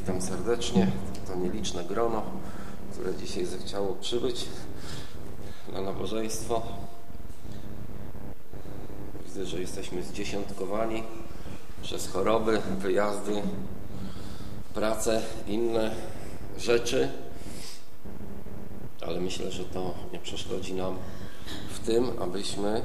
Witam serdecznie. To nieliczne grono, które dzisiaj zechciało przybyć na nabożeństwo. Widzę, że jesteśmy zdziesiątkowani przez choroby, wyjazdy, pracę, inne rzeczy, ale myślę, że to nie przeszkodzi nam w tym, abyśmy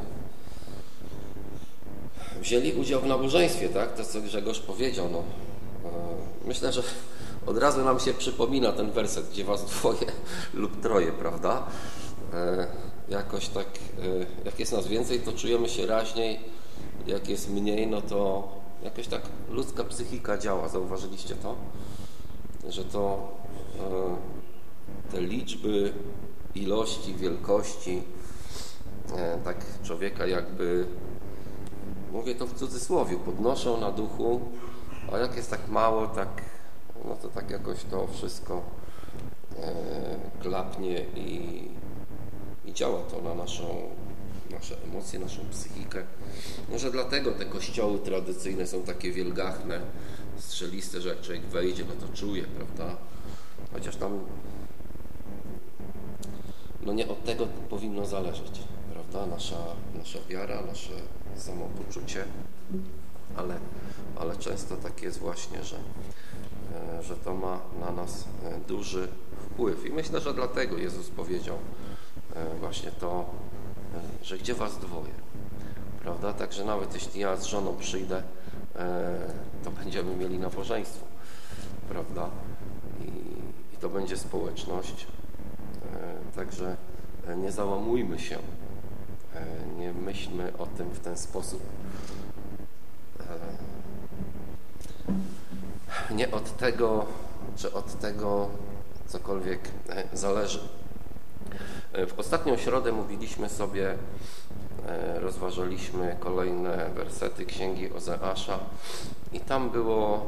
wzięli udział w nabożeństwie, tak? To, co Grzegorz powiedział, myślę, że od razu nam się przypomina ten werset, gdzie was dwoje lub troje, prawda? Jakoś tak, jak jest nas więcej, to czujemy się raźniej, jak jest mniej, no to jakoś tak ludzka psychika działa. Zauważyliście to? Że to te liczby, ilości, wielkości tak człowieka jakby, mówię to w cudzysłowie, podnoszą na duchu, a jak jest tak mało, tak, no to tak jakoś to wszystko klapnie i działa to na nasze emocje, naszą psychikę. Może dlatego te kościoły tradycyjne są takie wielgachne, strzeliste, że jak człowiek wejdzie, no to czuje, prawda? Chociaż tam no nie od tego powinno zależeć, prawda? Nasza wiara, nasze samopoczucie, ale często tak jest właśnie, że to ma na nas duży wpływ. I myślę, że dlatego Jezus powiedział właśnie to, że gdzie was dwoje, prawda? Także nawet jeśli ja z żoną przyjdę, to będziemy mieli nabożeństwo, prawda? I to będzie społeczność. Także nie załamujmy się, nie myślmy o tym w ten sposób. Nie od tego, że od tego cokolwiek zależy. W ostatnią środę mówiliśmy sobie, rozważaliśmy kolejne wersety Księgi Ozeasza i tam był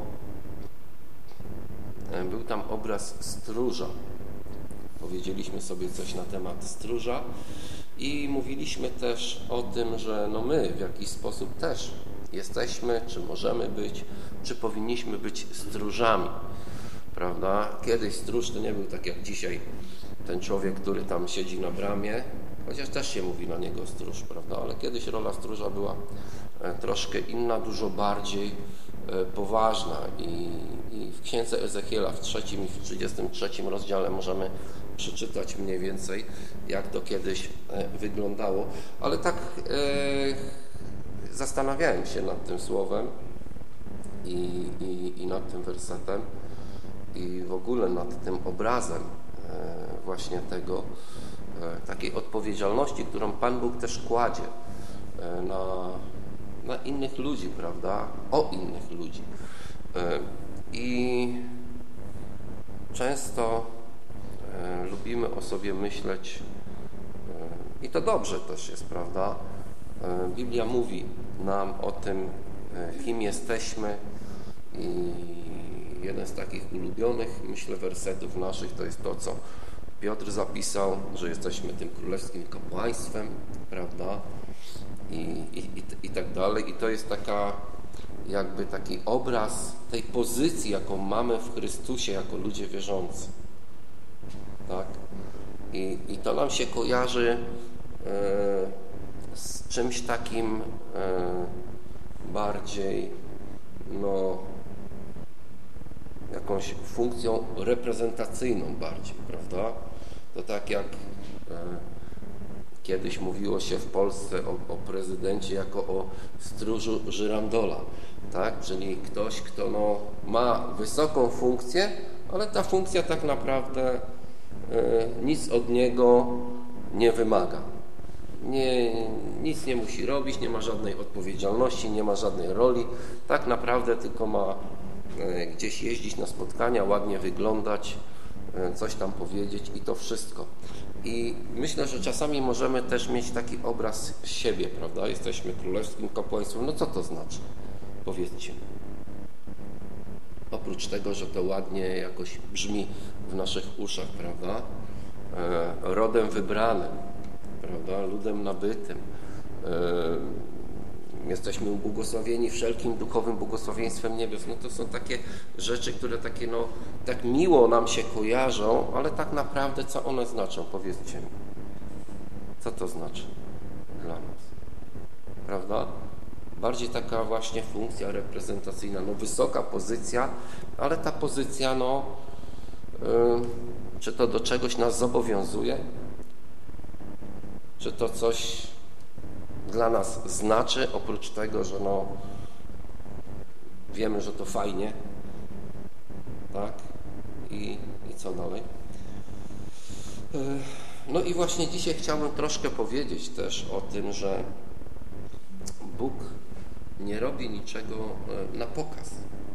tam obraz stróża. Powiedzieliśmy sobie coś na temat stróża i mówiliśmy też o tym, że no my w jakiś sposób też jesteśmy, czy możemy być, czy powinniśmy być stróżami, prawda? Kiedyś stróż to nie był tak jak dzisiaj ten człowiek, który tam siedzi na bramie, chociaż też się mówi na niego stróż, prawda? Ale kiedyś rola stróża była troszkę inna, dużo bardziej poważna i w Księdze Ezechiela w 3 i w 33 rozdziale możemy przeczytać mniej więcej, jak to kiedyś wyglądało. Ale tak zastanawiałem się nad tym słowem i nad tym wersetem i w ogóle nad tym obrazem właśnie tego, takiej odpowiedzialności, którą Pan Bóg też kładzie na innych ludzi, prawda? O innych ludzi. I często lubimy o sobie myśleć i to dobrze też jest, prawda? Biblia mówi nam o tym, kim jesteśmy i jeden z takich ulubionych, myślę, wersetów naszych to jest to, co Piotr zapisał, że jesteśmy tym królewskim kapłaństwem, prawda? I tak dalej. I to jest jakby taki obraz tej pozycji, jaką mamy w Chrystusie jako ludzie wierzący. Tak? I to nam się kojarzy z czymś takim bardziej, jakąś funkcją reprezentacyjną bardziej, prawda? To tak jak kiedyś mówiło się w Polsce o prezydencie jako o stróżu żyrandola, tak? Czyli ktoś, kto ma wysoką funkcję, ale ta funkcja tak naprawdę nic od niego nie wymaga. Nic nie musi robić, nie ma żadnej odpowiedzialności, nie ma żadnej roli. Tak naprawdę tylko ma gdzieś jeździć na spotkania, ładnie wyglądać, coś tam powiedzieć i to wszystko. I myślę, że czasami możemy też mieć taki obraz siebie, prawda? Jesteśmy królewskim kapłaństwem. No co to znaczy? Powiedzcie mi. Oprócz tego, że to ładnie jakoś brzmi w naszych uszach, prawda? Rodem wybranym, prawda? Ludem nabytym, jesteśmy ubłogosławieni wszelkim duchowym błogosławieństwem niebios. No to są takie rzeczy, które takie tak miło nam się kojarzą, ale tak naprawdę co one znaczą? Powiedzcie mi. Co to znaczy dla nas? Prawda? Bardziej taka właśnie funkcja reprezentacyjna, wysoka pozycja, ale ta pozycja, czy to do czegoś nas zobowiązuje? Czy to coś dla nas znaczy, oprócz tego, że wiemy, że to fajnie, tak? I co dalej? No i właśnie dzisiaj chciałbym troszkę powiedzieć też o tym, że Bóg nie robi niczego na pokaz.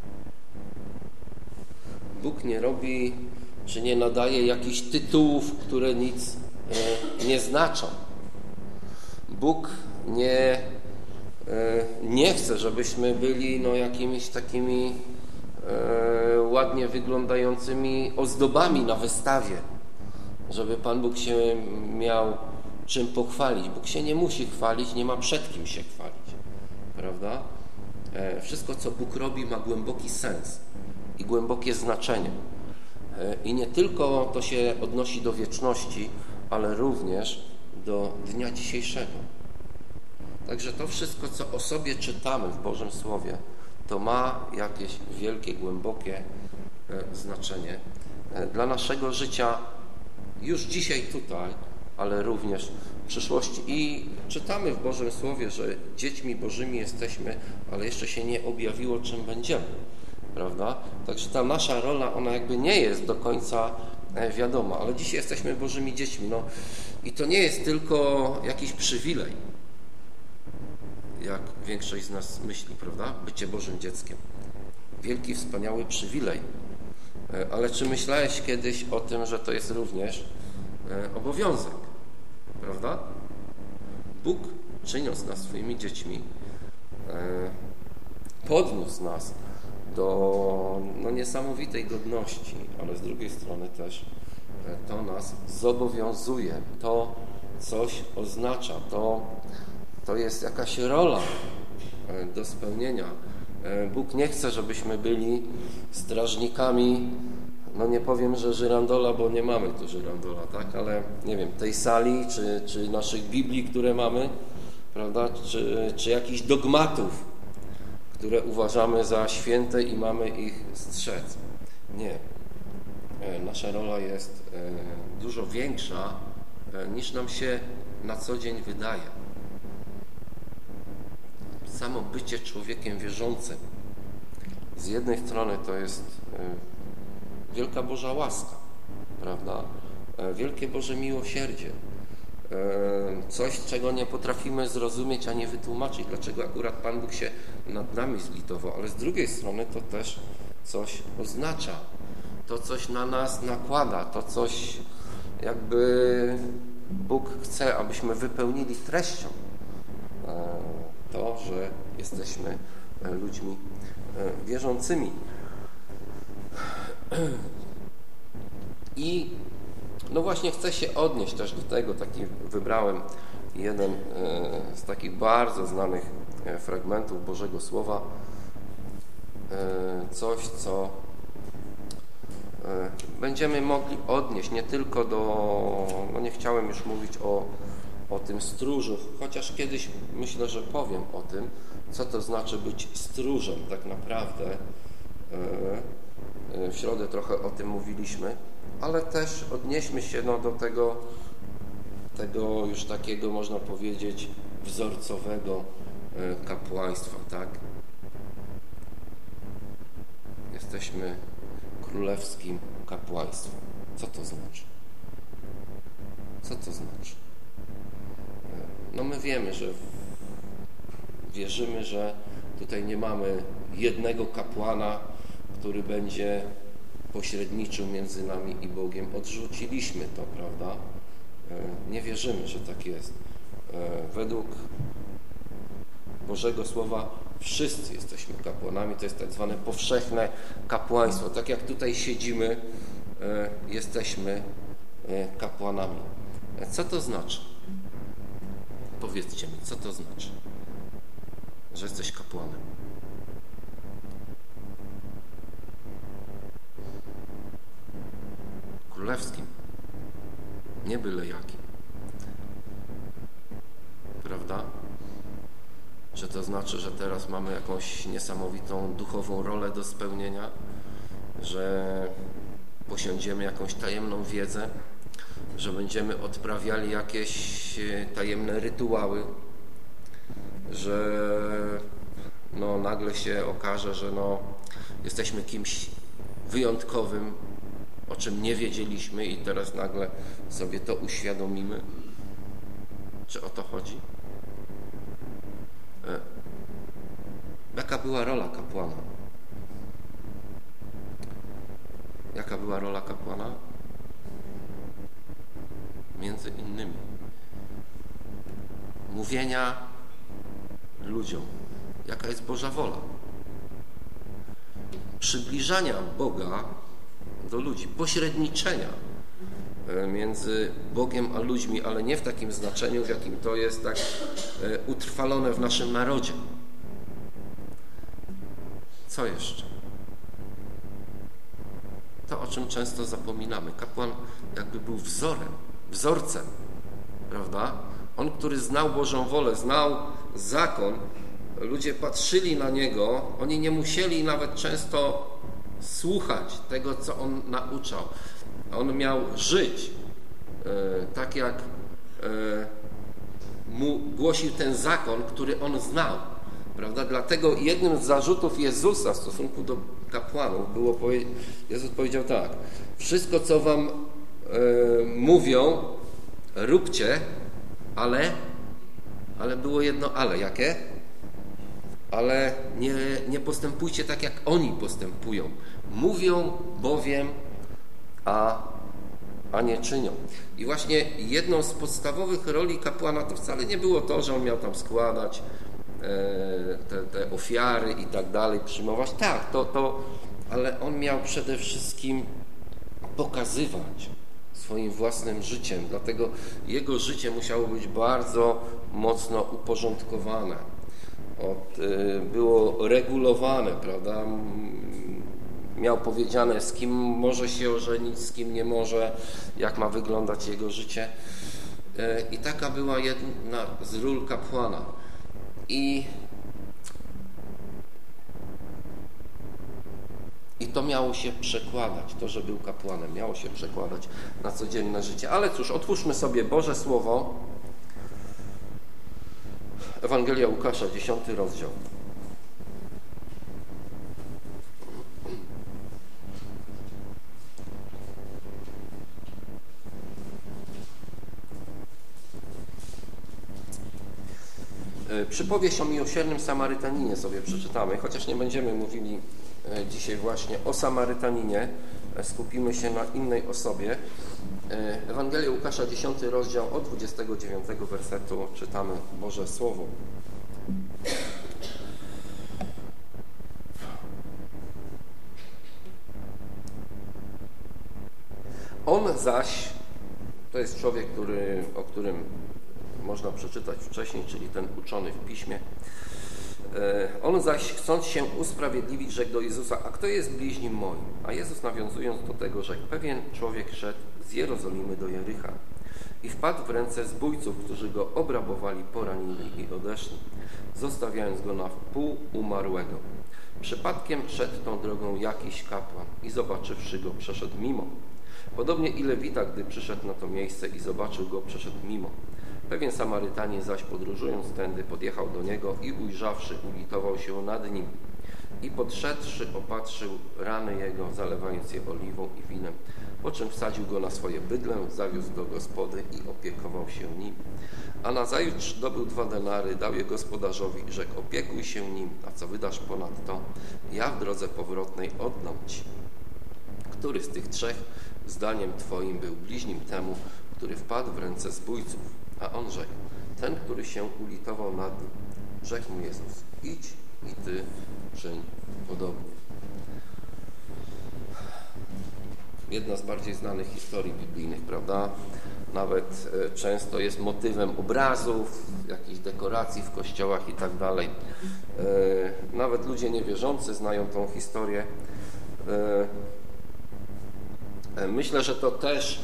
Bóg nie robi, czy nie nadaje jakichś tytułów, które nic nie znaczą. Bóg nie chce, żebyśmy byli jakimiś takimi ładnie wyglądającymi ozdobami na wystawie, żeby Pan Bóg się miał czym pochwalić. Bóg się nie musi chwalić, nie ma przed kim się chwalić, prawda? Wszystko, co Bóg robi, ma głęboki sens i głębokie znaczenie. I nie tylko to się odnosi do wieczności, ale również do dnia dzisiejszego. Także to wszystko, co o sobie czytamy w Bożym Słowie, to ma jakieś wielkie, głębokie znaczenie dla naszego życia już dzisiaj tutaj, ale również w przyszłości. I czytamy w Bożym Słowie, że dziećmi Bożymi jesteśmy, ale jeszcze się nie objawiło, czym będziemy, prawda? Także ta nasza rola, ona jakby nie jest do końca wiadoma, ale dzisiaj jesteśmy Bożymi dziećmi. I to nie jest tylko jakiś przywilej, jak większość z nas myśli, prawda? Bycie Bożym dzieckiem. Wielki, wspaniały przywilej. Ale czy myślałeś kiedyś o tym, że to jest również obowiązek, prawda? Bóg, czyniąc nas swoimi dziećmi, podniósł nas do niesamowitej godności, ale z drugiej strony też to nas zobowiązuje, to coś oznacza, to jest jakaś rola do spełnienia. Bóg nie chce, żebyśmy byli strażnikami, nie powiem, że żyrandola, bo nie mamy tu żyrandola, tak, ale nie wiem, tej sali, czy naszych Biblii, które mamy, prawda, czy jakichś dogmatów, które uważamy za święte i mamy ich strzec. Nie. Nasza rola jest dużo większa, niż nam się na co dzień wydaje. Samo bycie człowiekiem wierzącym z jednej strony to jest wielka Boża łaska, prawda? Wielkie Boże miłosierdzie. Coś, czego nie potrafimy zrozumieć ani wytłumaczyć, dlaczego akurat Pan Bóg się nad nami zlitował, ale z drugiej strony to też coś oznacza. To coś na nas nakłada, to coś jakby Bóg chce, abyśmy wypełnili treścią. To, że jesteśmy ludźmi wierzącymi. I właśnie chcę się odnieść też do tego, wybrałem jeden z takich bardzo znanych fragmentów Bożego Słowa, coś, co będziemy mogli odnieść nie tylko nie chciałem już mówić o tym stróżu, chociaż kiedyś myślę, że powiem o tym, co to znaczy być stróżem tak naprawdę. W środę trochę o tym mówiliśmy, ale też odnieśmy się do tego już takiego, można powiedzieć, wzorcowego kapłaństwa, tak? Jesteśmy królewskim kapłaństwem. Co to znaczy? Co to znaczy? My wiemy, że wierzymy, że tutaj nie mamy jednego kapłana, który będzie pośredniczył między nami i Bogiem. Odrzuciliśmy to, prawda? Nie wierzymy, że tak jest. Według Bożego Słowa wszyscy jesteśmy kapłanami. To jest tak zwane powszechne kapłaństwo. Tak jak tutaj siedzimy, jesteśmy kapłanami. Co to znaczy? Powiedzcie mi, co to znaczy? że jesteś kapłanem. Królewskim. Nie byle jakim. Prawda? Czy to znaczy, że teraz mamy jakąś niesamowitą duchową rolę do spełnienia? Że posiądziemy jakąś tajemną wiedzę? Że będziemy odprawiali jakieś tajemne rytuały? Że nagle się okaże, że jesteśmy kimś wyjątkowym, o czym nie wiedzieliśmy i teraz nagle sobie to uświadomimy? Czy o to chodzi? Jaka była rola kapłana? Jaka była rola kapłana? Między innymi mówienia ludziom, jaka jest Boża wola. Przybliżania Boga do ludzi, pośredniczenia między Bogiem a ludźmi, ale nie w takim znaczeniu, w jakim to jest tak utrwalone w naszym narodzie. Co jeszcze? To, o czym często zapominamy. Kapłan jakby był wzorcem, prawda? On, który znał Bożą wolę, znał zakon, ludzie patrzyli na niego, oni nie musieli nawet często słuchać tego, co on nauczał. On miał żyć tak, jak mu głosił ten zakon, który on znał. Prawda? Dlatego jednym z zarzutów Jezusa w stosunku do kapłanów było, Jezus powiedział tak: wszystko, co wam mówią, róbcie, ale było jedno ale. Jakie? Ale nie postępujcie tak, jak oni postępują. Mówią bowiem, a nie czynią. I właśnie jedną z podstawowych roli kapłana to wcale nie było to, że on miał tam składać te ofiary i tak dalej, przyjmować. Tak, ale on miał przede wszystkim pokazywać swoim własnym życiem. Dlatego jego życie musiało być bardzo mocno uporządkowane. Było regulowane, prawda? Miał powiedziane, z kim może się ożenić, z kim nie może, jak ma wyglądać jego życie. I taka była jedna z ról kapłana. I to miało się przekładać, to, że był kapłanem, miało się przekładać na codzienne życie. Ale cóż, otwórzmy sobie Boże Słowo. Ewangelia Łukasza, 10 rozdział. Przypowieść o miłosiernym Samarytaninie sobie przeczytamy, chociaż nie będziemy mówili dzisiaj właśnie o Samarytaninie, skupimy się na innej osobie. Ewangelia Łukasza, 10 rozdział, od 29 wersetu czytamy Boże Słowo. On zaś, to jest człowiek, o którym można przeczytać wcześniej, czyli ten uczony w piśmie. On zaś, chcąc się usprawiedliwić, rzekł do Jezusa: a kto jest bliźnim moim? A Jezus, nawiązując do tego, rzekł: pewien człowiek szedł z Jerozolimy do Jericha i wpadł w ręce zbójców, którzy go obrabowali, poranili i odeszli, zostawiając go na wpół umarłego. Przypadkiem szedł tą drogą jakiś kapłan i zobaczywszy go, przeszedł mimo. Podobnie i Lewita, gdy przyszedł na to miejsce i zobaczył go, przeszedł mimo. Pewien Samarytanin zaś, podróżując tędy, podjechał do niego i ujrzawszy, ulitował się nad nim. I podszedłszy, opatrzył rany jego, zalewając je oliwą i winem. Po czym wsadził go na swoje bydlę, zawiózł do gospody i opiekował się nim. A nazajutrz dobył 2 denary, dał je gospodarzowi i rzekł: opiekuj się nim, a co wydasz ponadto, ja w drodze powrotnej oddam ci. Który z tych 3 zdaniem twoim był bliźnim temu, który wpadł w ręce zbójców? A on rzekł: ten, który się ulitował nad nim. Rzekł mu Jezus: idź i ty czyń podobnie. Jedna z bardziej znanych historii biblijnych, prawda? nawet często jest motywem obrazów, jakichś dekoracji w kościołach i tak dalej. Nawet ludzie niewierzący znają tą historię. Myślę, że to też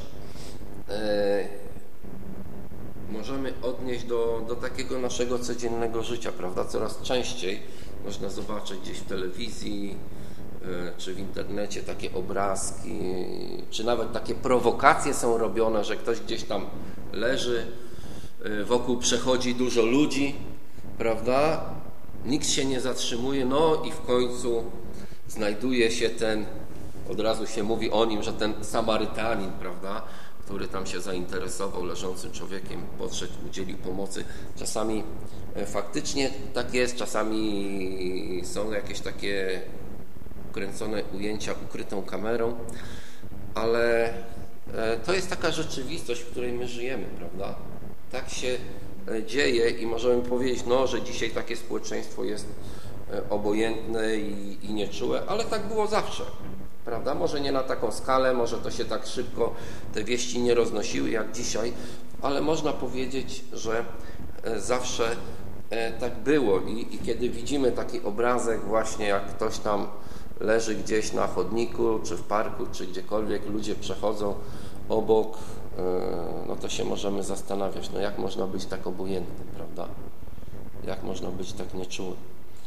możemy odnieść do takiego naszego codziennego życia, prawda? Coraz częściej można zobaczyć gdzieś w telewizji czy w internecie takie obrazki, czy nawet takie prowokacje są robione, że ktoś gdzieś tam leży, wokół przechodzi dużo ludzi, prawda? Nikt się nie zatrzymuje, no i w końcu znajduje się ten, od razu się mówi o nim, że ten Samarytanin, prawda, który tam się zainteresował leżącym człowiekiem, podszedł, udzielił pomocy. Czasami faktycznie tak jest, czasami są jakieś takie kręcone ujęcia ukrytą kamerą, ale to jest taka rzeczywistość, w której my żyjemy, prawda? Tak się dzieje i możemy powiedzieć, no, że dzisiaj takie społeczeństwo jest obojętne i nieczułe, ale tak było zawsze, prawda? Może nie na taką skalę, może to się tak szybko, te wieści nie roznosiły jak dzisiaj, ale można powiedzieć, że zawsze tak było i kiedy widzimy taki obrazek właśnie, jak ktoś tam leży gdzieś na chodniku, czy w parku, czy gdziekolwiek, ludzie przechodzą obok, no to się możemy zastanawiać, no jak można być tak obojętnym, prawda? Jak można być tak nieczuły?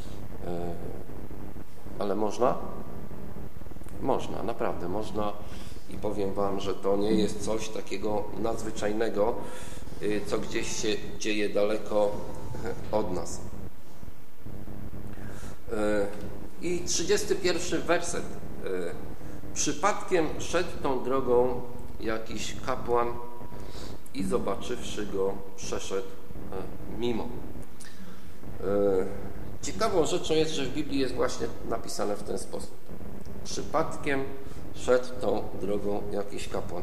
Ale można? Można, naprawdę można i powiem Wam, że to nie jest coś takiego nadzwyczajnego, co gdzieś się dzieje daleko od nas. I 31 werset. Przypadkiem szedł tą drogą jakiś kapłan i zobaczywszy go, przeszedł mimo. Ciekawą rzeczą jest, że w Biblii jest właśnie napisane w ten sposób. Przypadkiem szedł tą drogą jakiś kapłan.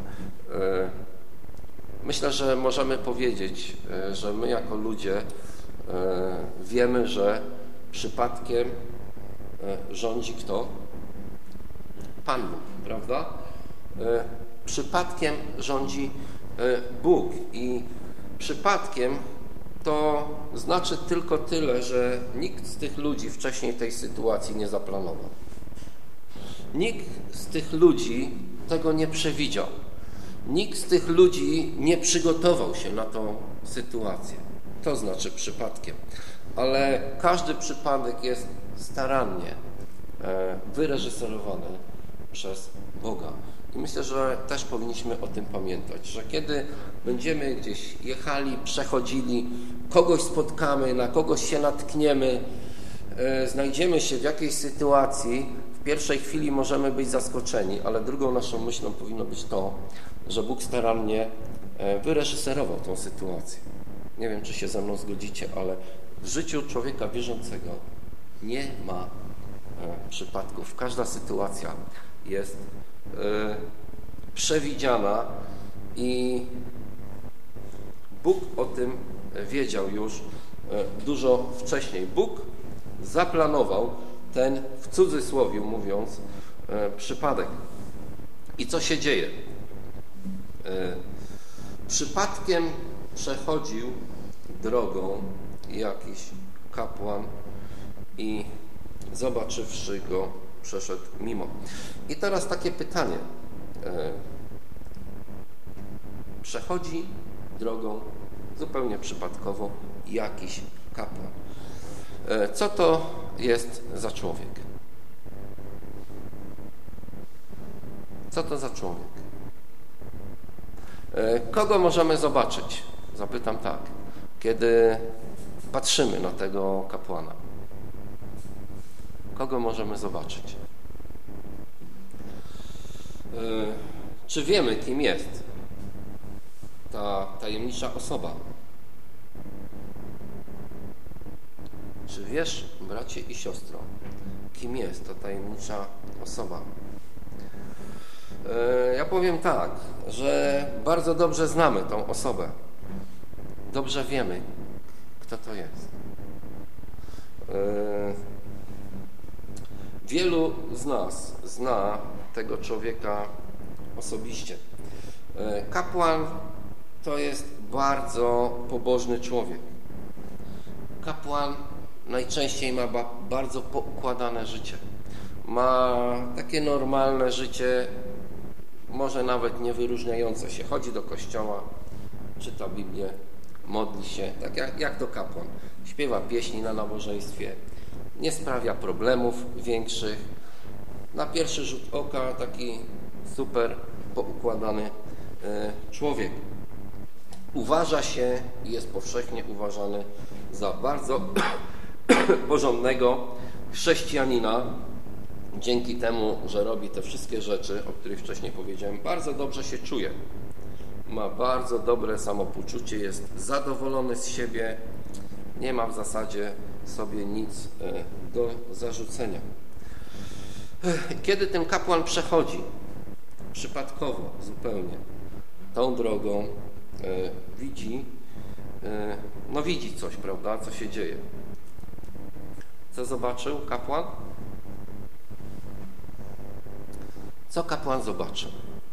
Myślę, że możemy powiedzieć, że my jako ludzie wiemy, że przypadkiem rządzi kto? Pan Bóg, prawda? Przypadkiem rządzi Bóg i przypadkiem to znaczy tylko tyle, że nikt z tych ludzi wcześniej tej sytuacji nie zaplanował. Nikt z tych ludzi tego nie przewidział. Nikt z tych ludzi nie przygotował się na tą sytuację. To znaczy przypadkiem. Ale każdy przypadek jest starannie wyreżyserowany przez Boga. I myślę, że też powinniśmy o tym pamiętać, że kiedy będziemy gdzieś jechali, przechodzili, kogoś spotkamy, na kogoś się natkniemy, znajdziemy się w jakiejś sytuacji, w pierwszej chwili możemy być zaskoczeni, ale drugą naszą myślą powinno być to, że Bóg starannie wyreżyserował tą sytuację. Nie wiem, czy się ze mną zgodzicie, ale w życiu człowieka wierzącego nie ma przypadków. Każda sytuacja jest przewidziana i Bóg o tym wiedział już dużo wcześniej. Bóg zaplanował ten, w cudzysłowie mówiąc, przypadek. I co się dzieje? Przypadkiem przechodził drogą jakiś kapłan i zobaczywszy go, przeszedł mimo. I teraz takie pytanie. Przechodzi drogą zupełnie przypadkowo jakiś kapłan. Co to jest za człowiek? Co to za człowiek? Kogo możemy zobaczyć? Zapytam tak. Kiedy patrzymy na tego kapłana, kogo możemy zobaczyć? Czy wiemy, kim jest ta tajemnicza osoba? Czy wiesz, bracie i siostro, kim jest ta tajemnicza osoba? Ja powiem tak, że bardzo dobrze znamy tą osobę. Dobrze wiemy, kto to jest. Wielu z nas zna tego człowieka osobiście. Kapłan to jest bardzo pobożny człowiek. Kapłan najczęściej ma bardzo poukładane życie. Ma takie normalne życie, może nawet nie wyróżniające się. Chodzi do kościoła, czyta Biblię, modli się, tak jak to kapłan. Śpiewa pieśni na nabożeństwie, nie sprawia problemów większych. Na pierwszy rzut oka taki super poukładany człowiek. Uważa się i jest powszechnie uważany za bardzo porządnego chrześcijanina. Dzięki temu, że robi te wszystkie rzeczy, o których wcześniej powiedziałem, bardzo dobrze się czuje. Ma bardzo dobre samopoczucie, jest zadowolony z siebie, nie ma w zasadzie sobie nic do zarzucenia. Kiedy ten kapłan przechodzi przypadkowo zupełnie tą drogą, widzi coś, prawda, co się dzieje. Co zobaczył kapłan? Co kapłan zobaczył?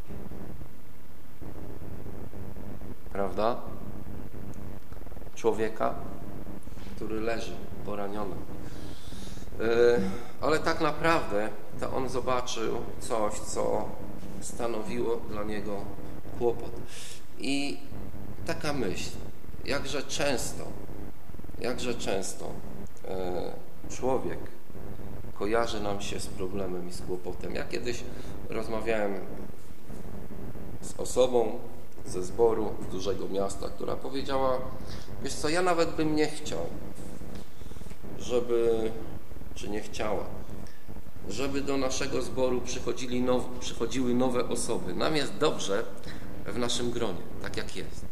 Prawda? Człowieka, który leży poraniony. Ale tak naprawdę to on zobaczył coś, co stanowiło dla niego kłopot. I taka myśl, jakże często człowiek kojarzy nam się z problemem i z kłopotem. Ja kiedyś rozmawiałem z osobą ze zboru z dużego miasta, która powiedziała, wiesz co, ja nawet bym nie chciał, żeby do naszego zboru przychodziły nowe osoby. Nam jest dobrze w naszym gronie, tak jak jest.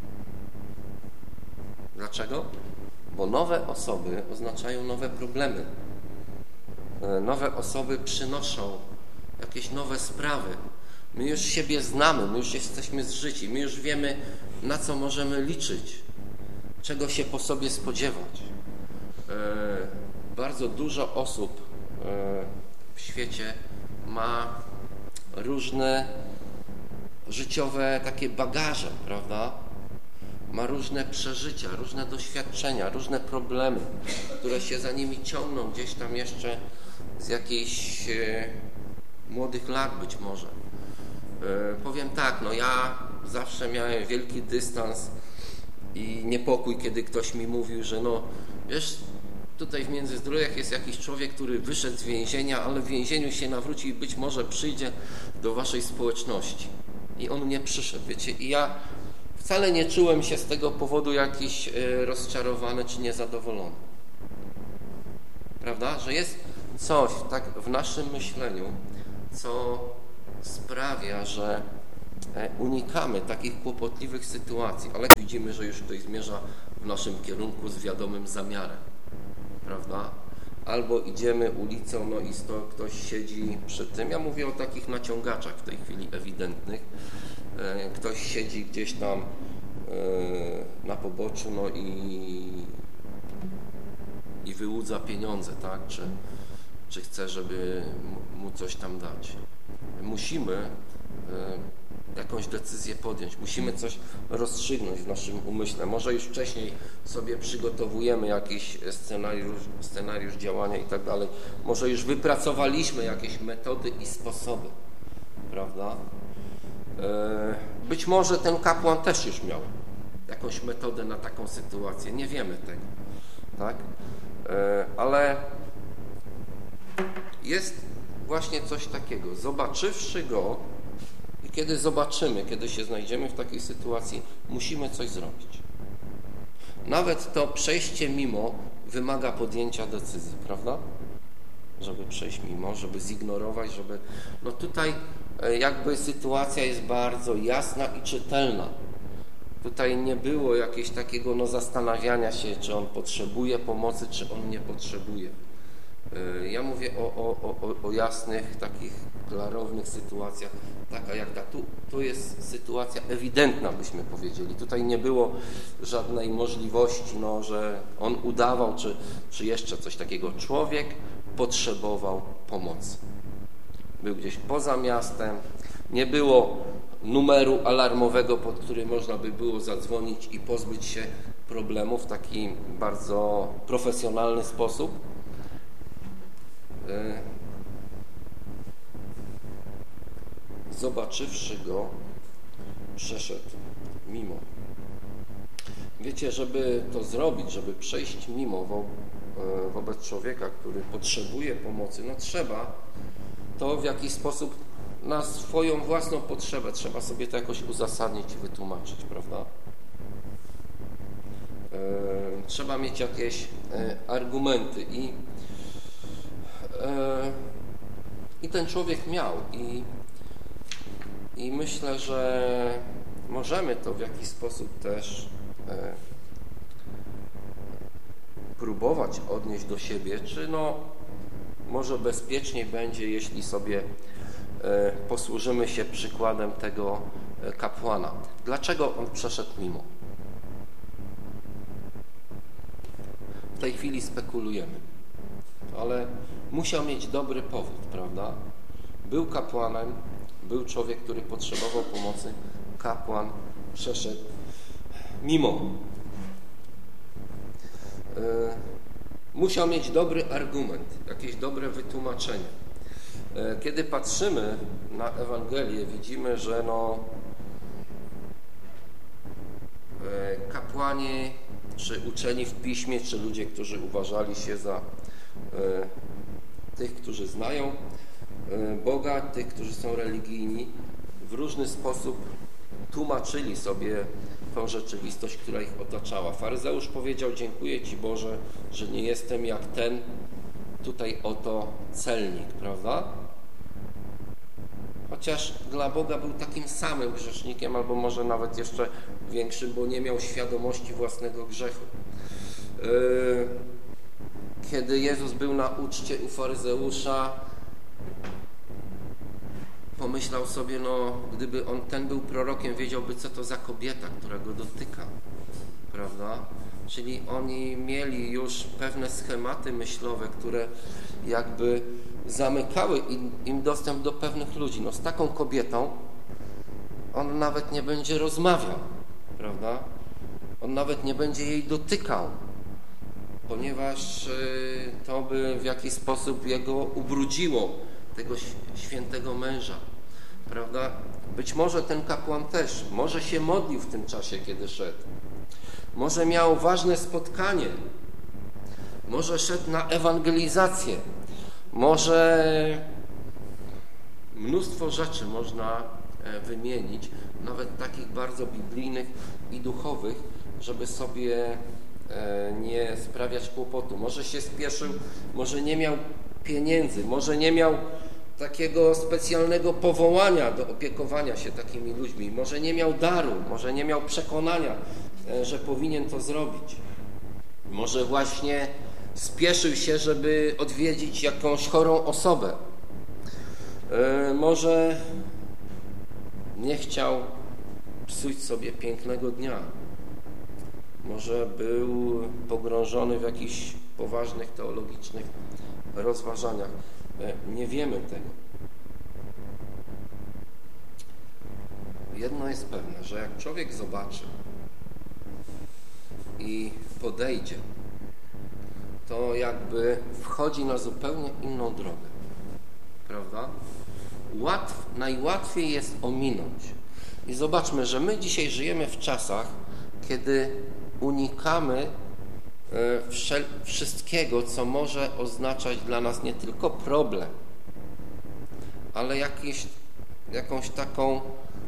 Dlaczego? Bo nowe osoby oznaczają nowe problemy. Nowe osoby przynoszą jakieś nowe sprawy. My już siebie znamy, my już jesteśmy zżyci, my już wiemy, na co możemy liczyć, czego się po sobie spodziewać. Bardzo dużo osób w świecie ma różne życiowe takie bagaże, prawda? Ma różne przeżycia, różne doświadczenia, różne problemy, które się za nimi ciągną gdzieś tam jeszcze z jakichś młodych lat być może. Powiem tak, ja zawsze miałem wielki dystans i niepokój, kiedy ktoś mi mówił, że wiesz, tutaj w Międzyzdrojach jest jakiś człowiek, który wyszedł z więzienia, ale w więzieniu się nawróci i być może przyjdzie do waszej społeczności. I on nie przyszedł, wiecie, i ja wcale nie czułem się z tego powodu jakiś rozczarowany czy niezadowolony. Prawda? Że jest coś tak w naszym myśleniu, co sprawia, że unikamy takich kłopotliwych sytuacji, ale widzimy, że już ktoś zmierza w naszym kierunku z wiadomym zamiarem. Prawda? Albo idziemy ulicą, i ktoś siedzi przy tym. Ja mówię o takich naciągaczach w tej chwili ewidentnych. Ktoś siedzi gdzieś tam na poboczu, i wyłudza pieniądze, tak? Czy chce, żeby mu coś tam dać. Musimy jakąś decyzję podjąć. Musimy coś rozstrzygnąć w naszym umyśle. Może już wcześniej sobie przygotowujemy jakiś scenariusz działania i tak dalej. Może już wypracowaliśmy jakieś metody i sposoby. Prawda? Być może ten kapłan też już miał jakąś metodę na taką sytuację. Nie wiemy tego. Tak? Ale jest właśnie coś takiego. Zobaczywszy go, i kiedy się znajdziemy w takiej sytuacji, musimy coś zrobić. Nawet to przejście mimo wymaga podjęcia decyzji, prawda? Żeby przejść mimo, żeby zignorować, żeby... tutaj jakby sytuacja jest bardzo jasna i czytelna. Tutaj nie było jakiegoś takiego zastanawiania się, czy on potrzebuje pomocy, czy on nie potrzebuje. Ja mówię o jasnych, takich klarownych sytuacjach, taka jak ta. Tu jest sytuacja ewidentna, byśmy powiedzieli. Tutaj nie było żadnej możliwości, że on udawał, czy jeszcze coś takiego. Człowiek potrzebował pomocy. Był gdzieś poza miastem, nie było numeru alarmowego, pod który można by było zadzwonić i pozbyć się problemu w taki bardzo profesjonalny sposób. Zobaczywszy go, przeszedł mimo. Wiecie, żeby to zrobić, żeby przejść mimo wobec człowieka, który potrzebuje pomocy, no trzeba to w jakiś sposób na swoją własną potrzebę, trzeba sobie to jakoś uzasadnić i wytłumaczyć, prawda? Trzeba mieć jakieś argumenty i ten człowiek miał i myślę, że możemy to w jakiś sposób też próbować odnieść do siebie, czy może bezpieczniej będzie, jeśli sobie posłużymy się przykładem tego kapłana. Dlaczego on przeszedł mimo? W tej chwili spekulujemy, ale musiał mieć dobry powód, prawda? Był kapłanem, był człowiek, który potrzebował pomocy, kapłan przeszedł mimo. Musiał mieć dobry argument, jakieś dobre wytłumaczenie. Kiedy patrzymy na Ewangelię, widzimy, że kapłani, czy uczeni w piśmie, czy ludzie, którzy uważali się za tych, którzy znają Boga, tych, którzy są religijni, w różny sposób tłumaczyli sobie tą rzeczywistość, która ich otaczała. Faryzeusz powiedział: dziękuję Ci, Boże, że nie jestem jak ten tutaj oto celnik, prawda? Chociaż dla Boga był takim samym grzesznikiem, albo może nawet jeszcze większym, bo nie miał świadomości własnego grzechu. Kiedy Jezus był na uczcie u faryzeusza, pomyślał sobie, gdyby ten był prorokiem, wiedziałby, co to za kobieta, która go dotyka, prawda? Czyli oni mieli już pewne schematy myślowe, które jakby zamykały im dostęp do pewnych ludzi. Z taką kobietą on nawet nie będzie rozmawiał, prawda? On nawet nie będzie jej dotykał, ponieważ to by w jakiś sposób jego ubrudziło, tego świętego męża, prawda? Być może ten kapłan też, może się modlił w tym czasie, kiedy szedł. Może miał ważne spotkanie, może szedł na ewangelizację, może mnóstwo rzeczy można wymienić, nawet takich bardzo biblijnych i duchowych, żeby sobie nie sprawiać kłopotu. Może się spieszył, może nie miał pieniędzy, może nie miał takiego specjalnego powołania do opiekowania się takimi ludźmi, może nie miał daru, może nie miał przekonania, że powinien to zrobić. Może właśnie spieszył się, żeby odwiedzić jakąś chorą osobę. Może nie chciał psuć sobie pięknego dnia. Może był pogrążony w jakichś poważnych teologicznych rozważaniach. Nie wiemy tego. Jedno jest pewne, że jak człowiek zobaczy i podejdzie, to jakby wchodzi na zupełnie inną drogę, prawda? Najłatwiej jest ominąć. I zobaczmy, że my dzisiaj żyjemy w czasach, kiedy unikamy wszystkiego, co może oznaczać dla nas nie tylko problem, ale jakąś taką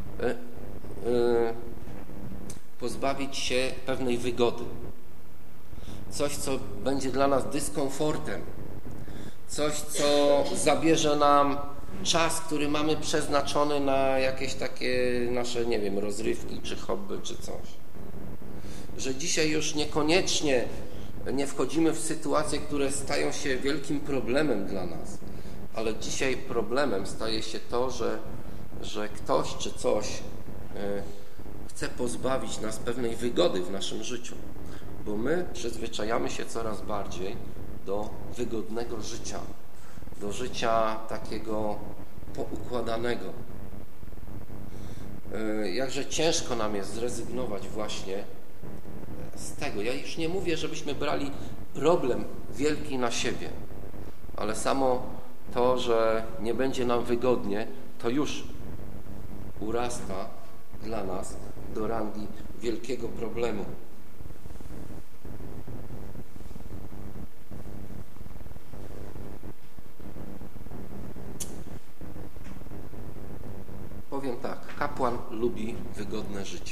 pozbawić się pewnej wygody. Coś, co będzie dla nas dyskomfortem. Coś, co zabierze nam czas, który mamy przeznaczony na jakieś takie nasze, rozrywki, czy hobby, czy coś. Że dzisiaj już niekoniecznie nie wchodzimy w sytuacje, które stają się wielkim problemem dla nas, ale dzisiaj problemem staje się to, że ktoś czy coś chce pozbawić nas pewnej wygody w naszym życiu, bo my przyzwyczajamy się coraz bardziej do wygodnego życia, do życia takiego poukładanego. jakże ciężko nam jest zrezygnować właśnie z tego. Ja już nie mówię, żebyśmy brali problem wielki na siebie, ale samo to, że nie będzie nam wygodnie, to już urasta dla nas do rangi wielkiego problemu. Powiem tak, kapłan lubi wygodne życie.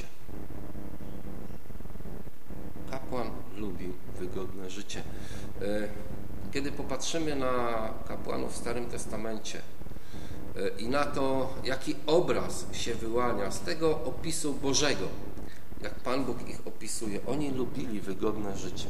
Kapłan lubi wygodne życie. Kiedy popatrzymy na kapłanów w Starym Testamencie i na to, jaki obraz się wyłania z tego opisu Bożego, jak Pan Bóg ich opisuje, oni lubili wygodne życie.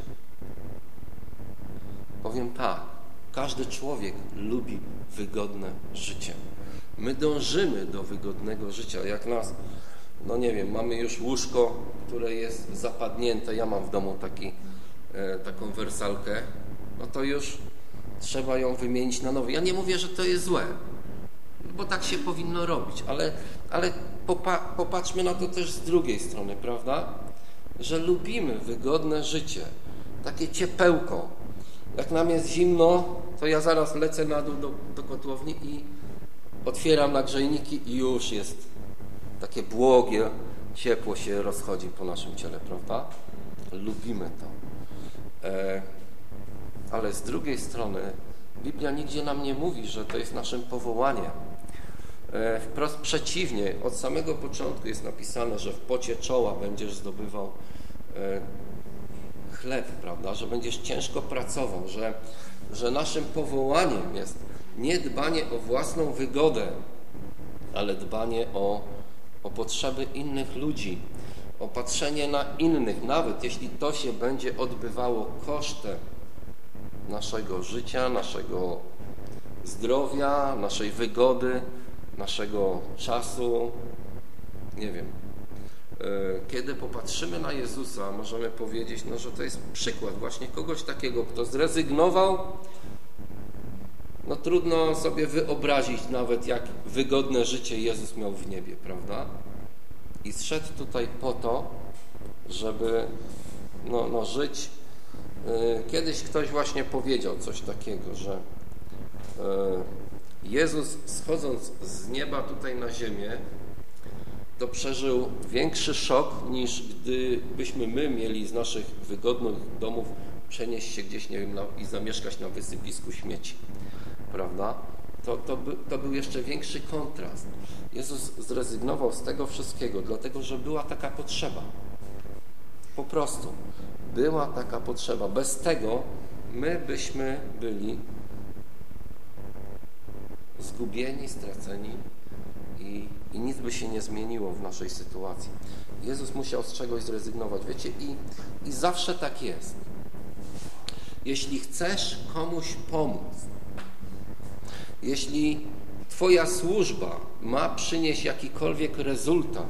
Powiem tak, każdy człowiek lubi wygodne życie. My dążymy do wygodnego życia. Jak nas, no nie wiem, mamy już łóżko, które jest zapadnięte, ja mam w domu taką wersalkę, no to już trzeba ją wymienić na nowe. Ja nie mówię, że to jest złe, bo tak się powinno robić, ale popatrzmy na to też z drugiej strony, prawda? Że lubimy wygodne życie, takie ciepełko. Jak nam jest zimno, to ja zaraz lecę na dół do kotłowni i otwieram nagrzejniki i już jest takie błogie, ciepło się rozchodzi po naszym ciele, prawda? Lubimy to. Ale z drugiej strony Biblia nigdzie nam nie mówi, że to jest naszym powołaniem. Wprost przeciwnie, od samego początku jest napisane, że w pocie czoła będziesz zdobywał chleb, prawda? Że będziesz ciężko pracował, że naszym powołaniem jest nie dbanie o własną wygodę, ale dbanie o potrzeby innych ludzi, o patrzenie na innych, nawet jeśli to się będzie odbywało kosztem naszego życia, naszego zdrowia, naszej wygody, naszego czasu, nie wiem. Kiedy popatrzymy na Jezusa, możemy powiedzieć, że to jest przykład właśnie kogoś takiego, kto zrezygnował. No trudno sobie wyobrazić nawet, jak wygodne życie Jezus miał w niebie, prawda? I zszedł tutaj po to, żeby żyć. Kiedyś ktoś właśnie powiedział coś takiego, że Jezus, schodząc z nieba tutaj na ziemię, to przeżył większy szok, niż gdybyśmy my mieli z naszych wygodnych domów przenieść się gdzieś, nie wiem, i zamieszkać na wysypisku śmieci, prawda? To był jeszcze większy kontrast. Jezus zrezygnował z tego wszystkiego, dlatego że była taka potrzeba. Po prostu była taka potrzeba. Bez tego my byśmy byli zgubieni, straceni i nic by się nie zmieniło w naszej sytuacji. Jezus musiał z czegoś zrezygnować. Wiecie, i zawsze tak jest. Jeśli chcesz komuś pomóc, jeśli Twoja służba ma przynieść jakikolwiek rezultat,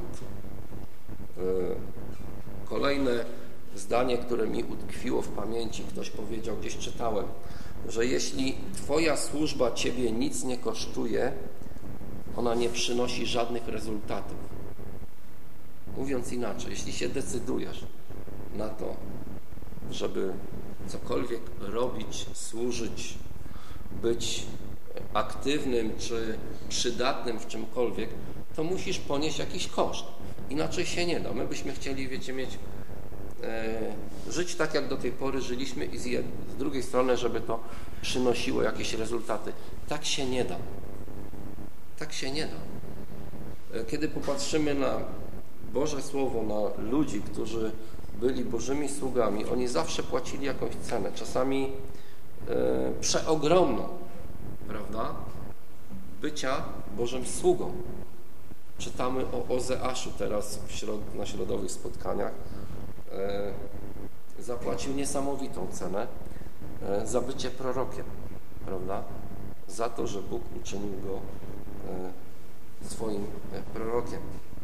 kolejne zdanie, które mi utkwiło w pamięci, ktoś powiedział, gdzieś czytałem, że jeśli Twoja służba Ciebie nic nie kosztuje, ona nie przynosi żadnych rezultatów. Mówiąc inaczej, jeśli się decydujesz na to, żeby cokolwiek robić, służyć, być aktywnym czy przydatnym w czymkolwiek, to musisz ponieść jakiś koszt. Inaczej się nie da. My byśmy chcieli, żyć tak, jak do tej pory żyliśmy i z drugiej strony, żeby to przynosiło jakieś rezultaty. Tak się nie da. Tak się nie da. Kiedy popatrzymy na Boże Słowo, na ludzi, którzy byli Bożymi sługami, oni zawsze płacili jakąś cenę, czasami przeogromną, prawda? Bycia Bożym sługą. Czytamy o Ozeaszu teraz na środowych spotkaniach. Zapłacił niesamowitą cenę za bycie prorokiem, prawda? Za to, że Bóg uczynił go swoim prorokiem.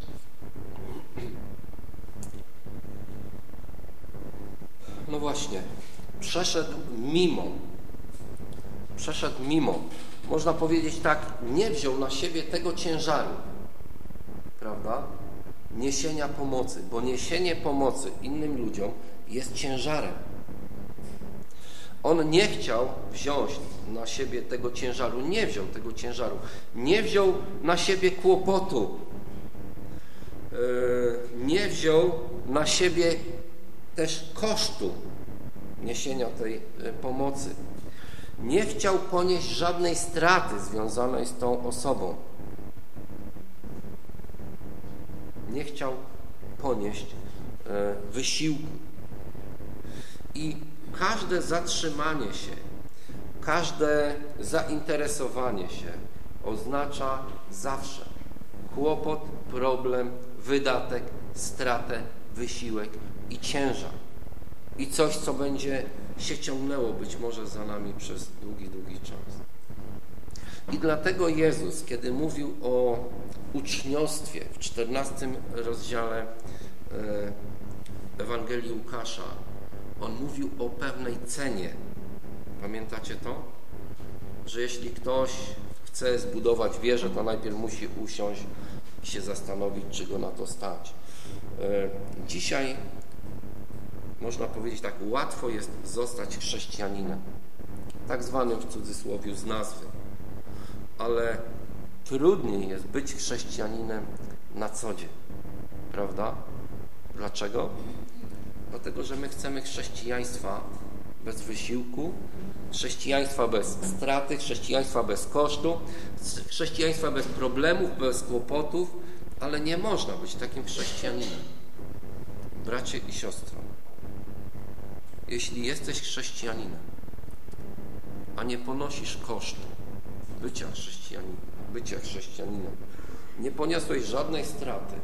No właśnie, przeszedł mimo. Można powiedzieć tak, nie wziął na siebie tego ciężaru, prawda? niesienia pomocy, bo niesienie pomocy innym ludziom jest ciężarem. On nie chciał wziąć na siebie tego ciężaru, nie wziął tego ciężaru, nie wziął na siebie kłopotu, nie wziął na siebie też kosztu niesienia tej pomocy. Nie chciał ponieść żadnej straty związanej z tą osobą. Nie chciał ponieść wysiłku. I każde zatrzymanie się, każde zainteresowanie się oznacza zawsze kłopot, problem, wydatek, stratę, wysiłek i ciężar. I coś, co będzie się ciągnęło być może za nami przez długi, długi czas. I dlatego Jezus, kiedy mówił o uczniostwie w 14 rozdziale Ewangelii Łukasza, On mówił o pewnej cenie. Pamiętacie to? Że jeśli ktoś chce zbudować wieżę, to najpierw musi usiąść i się zastanowić, czy go na to stać. Dzisiaj można powiedzieć tak, łatwo jest zostać chrześcijaninem, tak zwanym w cudzysłowie z nazwy, ale trudniej jest być chrześcijaninem na co dzień, prawda? Dlaczego? Dlatego, że my chcemy chrześcijaństwa bez wysiłku, chrześcijaństwa bez straty, chrześcijaństwa bez kosztu, chrześcijaństwa bez problemów, bez kłopotów, ale nie można być takim chrześcijaninem. Bracie i siostro, jeśli jesteś chrześcijaninem, a nie ponosisz kosztu bycia chrześcijaninem, nie poniosłeś żadnej straty,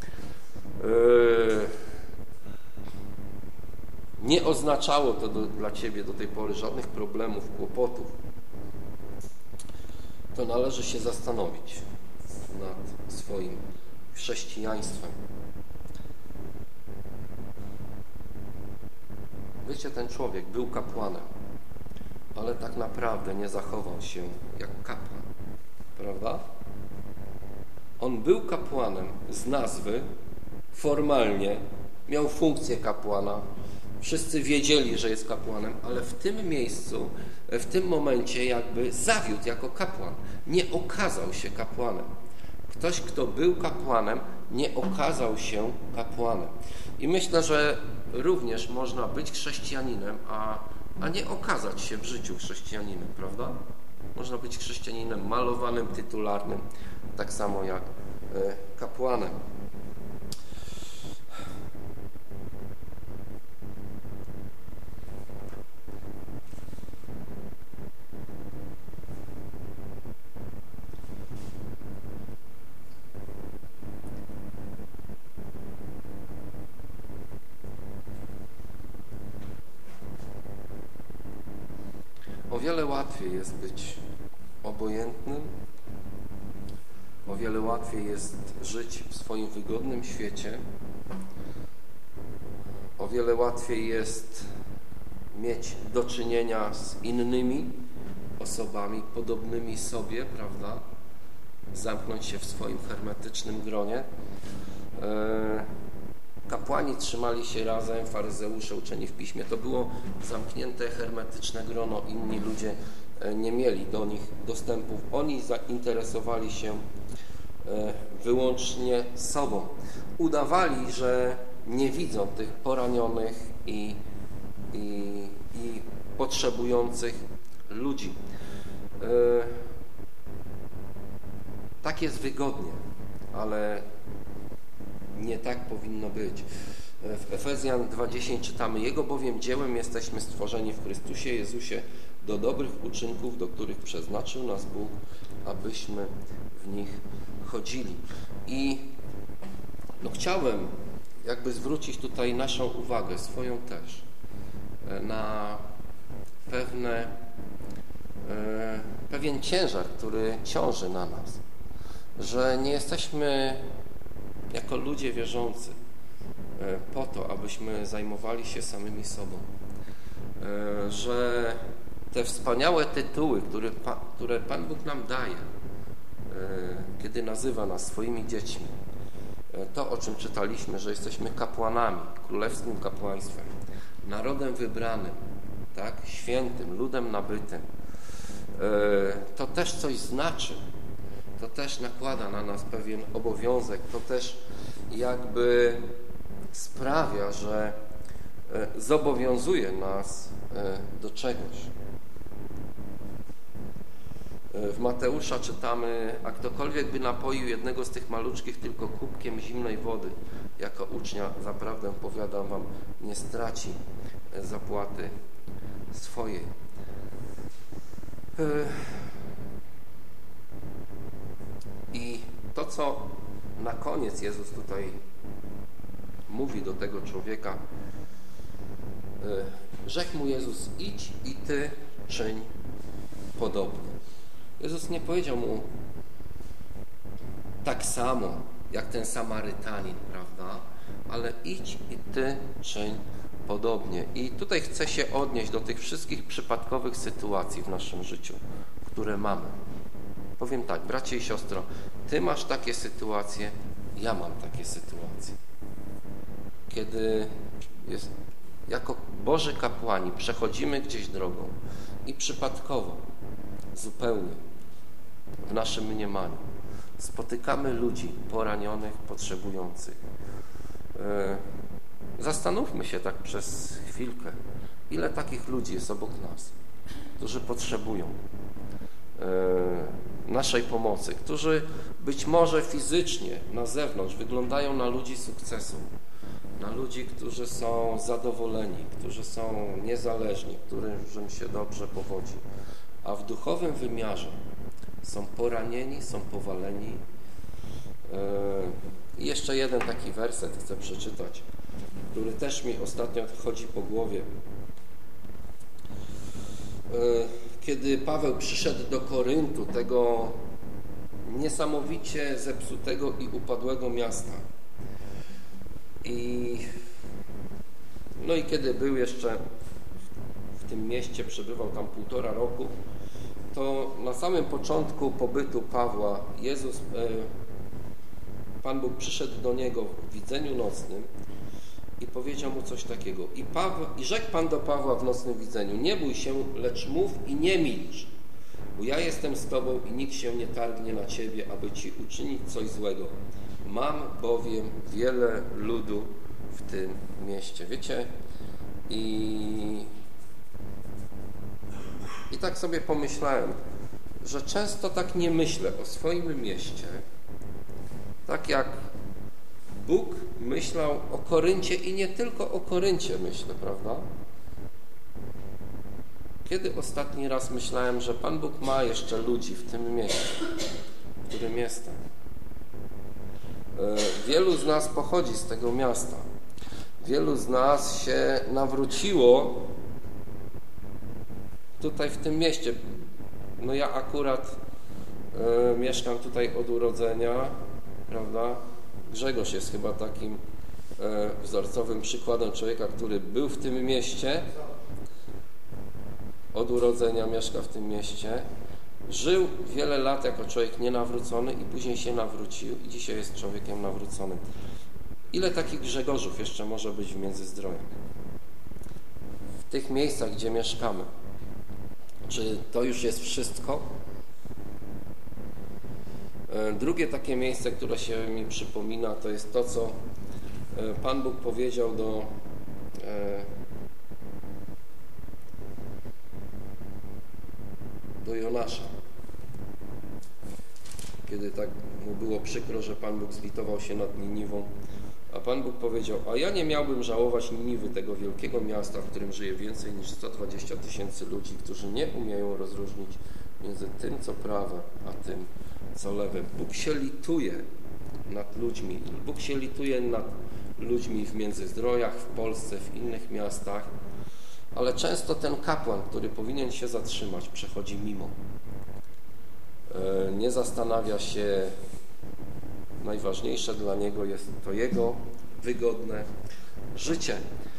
nie oznaczało to dla Ciebie do tej pory żadnych problemów, kłopotów, to należy się zastanowić nad swoim chrześcijaństwem. Wiecie, ten człowiek był kapłanem, ale tak naprawdę nie zachował się jak kapłan, prawda? On był kapłanem z nazwy, formalnie miał funkcję kapłana, wszyscy wiedzieli, że jest kapłanem, ale w tym miejscu, w tym momencie jakby zawiódł jako kapłan, nie okazał się kapłanem. Ktoś, kto był kapłanem, nie okazał się kapłanem. I myślę, że również można być chrześcijaninem, a nie okazać się w życiu chrześcijaninem, prawda? Można być chrześcijaninem malowanym, tytularnym, tak samo jak kapłanem. O wiele łatwiej jest być obojętnym, o wiele łatwiej jest żyć w swoim wygodnym świecie, o wiele łatwiej jest mieć do czynienia z innymi osobami podobnymi sobie, prawda? Zamknąć się w swoim hermetycznym gronie. Kapłani trzymali się razem, faryzeusze, uczeni w piśmie. To było zamknięte, hermetyczne grono. Inni ludzie nie mieli do nich dostępów. Oni zainteresowali się wyłącznie sobą. Udawali, że nie widzą tych poranionych i potrzebujących ludzi. Tak jest wygodnie, ale nie tak powinno być. W Efezjan 2:10 czytamy: Jego bowiem dziełem jesteśmy stworzeni w Chrystusie Jezusie do dobrych uczynków, do których przeznaczył nas Bóg, abyśmy w nich chodzili. I chciałem jakby zwrócić tutaj naszą uwagę, swoją też, na pewien ciężar, który ciąży na nas, że nie jesteśmy jako ludzie wierzący po to, abyśmy zajmowali się samymi sobą, że te wspaniałe tytuły, które Pan Bóg nam daje, kiedy nazywa nas swoimi dziećmi, to, o czym czytaliśmy, że jesteśmy kapłanami, królewskim kapłaństwem, narodem wybranym, tak, świętym, ludem nabytym, to też coś znaczy. To też nakłada na nas pewien obowiązek, to też jakby sprawia, że zobowiązuje nas do czegoś. W Mateusza czytamy, a ktokolwiek by napoił jednego z tych maluczkich tylko kubkiem zimnej wody, jako ucznia, zaprawdę powiadam wam, nie straci zapłaty swojej. I to, co na koniec Jezus tutaj mówi do tego człowieka, rzekł mu Jezus: idź i ty czyń podobnie. Jezus nie powiedział mu tak samo, jak ten Samarytanin, prawda? Ale idź i ty czyń podobnie. I tutaj chcę się odnieść do tych wszystkich przypadkowych sytuacji w naszym życiu, które mamy. Powiem tak, bracie i siostro, ty masz takie sytuacje, ja mam takie sytuacje. Kiedy jako Boży kapłani przechodzimy gdzieś drogą i przypadkowo, zupełnie w naszym mniemaniu spotykamy ludzi poranionych, potrzebujących. Zastanówmy się tak przez chwilkę, ile takich ludzi jest obok nas, którzy potrzebują naszej pomocy, którzy być może fizycznie na zewnątrz wyglądają na ludzi sukcesu, na ludzi, którzy są zadowoleni, którzy są niezależni, którym się dobrze powodzi, a w duchowym wymiarze są poranieni, są powaleni. I jeszcze jeden taki werset chcę przeczytać, który też mi ostatnio chodzi po głowie. Kiedy Paweł przyszedł do Koryntu, tego niesamowicie zepsutego i upadłego miasta, i kiedy był jeszcze w tym mieście, przebywał tam 1,5 roku, to na samym początku pobytu Pawła Pan Bóg przyszedł do niego w widzeniu nocnym i powiedział mu coś takiego. I rzekł Pan do Pawła w nocnym widzeniu: nie bój się, lecz mów i nie milcz, bo ja jestem z Tobą i nikt się nie targnie na Ciebie, aby Ci uczynić coś złego. Mam bowiem wiele ludu w tym mieście. Wiecie, i tak sobie pomyślałem, że często tak nie myślę o swoim mieście, tak jak Bóg myślał o Koryncie i nie tylko o Koryncie myślę, prawda? Kiedy ostatni raz myślałem, że Pan Bóg ma jeszcze ludzi w tym mieście, w którym jestem? Wielu z nas pochodzi z tego miasta. Wielu z nas się nawróciło tutaj w tym mieście. No ja akurat mieszkam tutaj od urodzenia, prawda? Grzegorz jest chyba takim wzorcowym przykładem człowieka, który był w tym mieście, od urodzenia mieszka w tym mieście, żył wiele lat jako człowiek nienawrócony i później się nawrócił i dzisiaj jest człowiekiem nawróconym. Ile takich Grzegorzów jeszcze może być w Międzyzdrojach? W tych miejscach, gdzie mieszkamy. Czy to już jest wszystko? Drugie takie miejsce, które się mi przypomina, to jest to, co Pan Bóg powiedział do Jonasza. Kiedy tak mu było przykro, że Pan Bóg zlitował się nad Niniwą, a Pan Bóg powiedział: a ja nie miałbym żałować Niniwy, tego wielkiego miasta, w którym żyje więcej niż 120 000 ludzi, którzy nie umieją rozróżnić między tym, co prawe, a tym, co lewe. Bóg się lituje nad ludźmi. Bóg się lituje nad ludźmi w Międzyzdrojach, w Polsce, w innych miastach, ale często ten kapłan, który powinien się zatrzymać, przechodzi mimo. Nie zastanawia się. Najważniejsze dla niego jest to jego wygodne życie.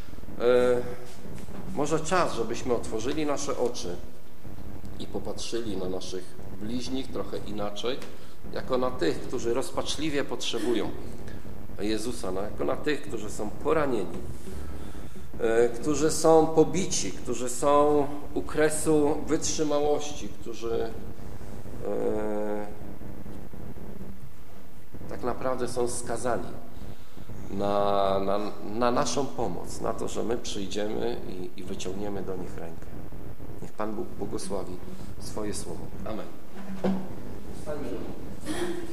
Może czas, żebyśmy otworzyli nasze oczy i popatrzyli na naszych bliźnich trochę inaczej, jako na tych, którzy rozpaczliwie potrzebują Jezusa, jako na tych, którzy są poranieni, którzy są pobici, którzy są u kresu wytrzymałości, którzy tak naprawdę są skazani na naszą pomoc, na to, że my przyjdziemy i wyciągniemy do nich rękę. Niech Pan Bóg błogosławi swoje słowo. Amen. Stańmy do